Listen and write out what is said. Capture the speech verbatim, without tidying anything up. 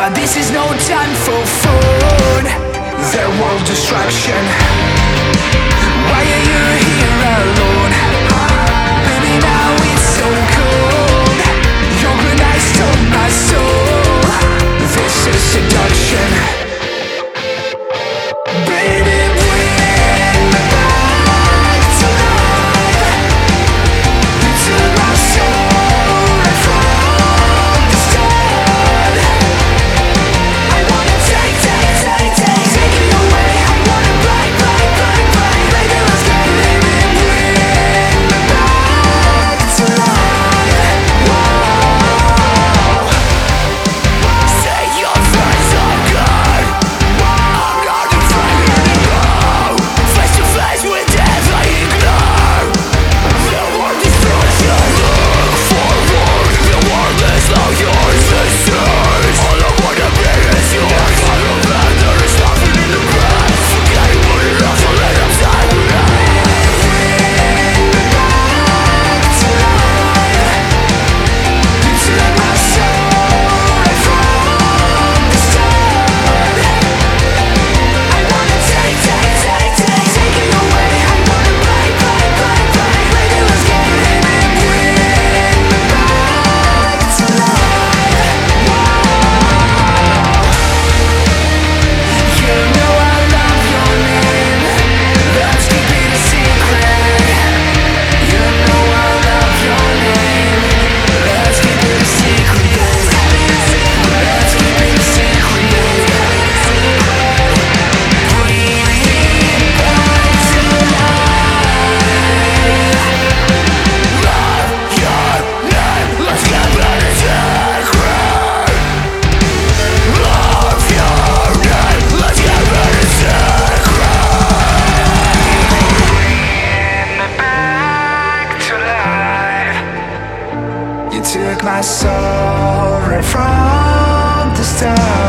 but this is no time for fun. Their world destruction. Why are you here alone? Baby, now it's so cold. Your good eyes stole my soul. This is seduction. Baby, bring me back to life. You took my soul right from the start. I wanna take, take, take, take, take it away. I wanna break, break, break, break. Baby, let's go. Baby, bring me back to life. Whoa. Say your friends are gone. I'm not afraid anymore. Face to face with death I ignore. The world destruction. Look forward. The world is now yours. This is all I wanna be is yours. I know that there is nothing in the past. Forget what it is, so let them die with us. Bring me back to life. You took my soul right from the start. I wanna take, take, take, take, take it away. I wanna break, break, break, break. Baby, let's go. Baby, bring me back to life. Whoa. You know I love your name. Let's keep it a secret. You know I love your name. Let's keep it a secret. Let's keep it a secret. Bring me back to life. Love your name. Let's keep it a secret. Love your name. Let's keep it a secret. Bring me back to life. You took my soul right from the start.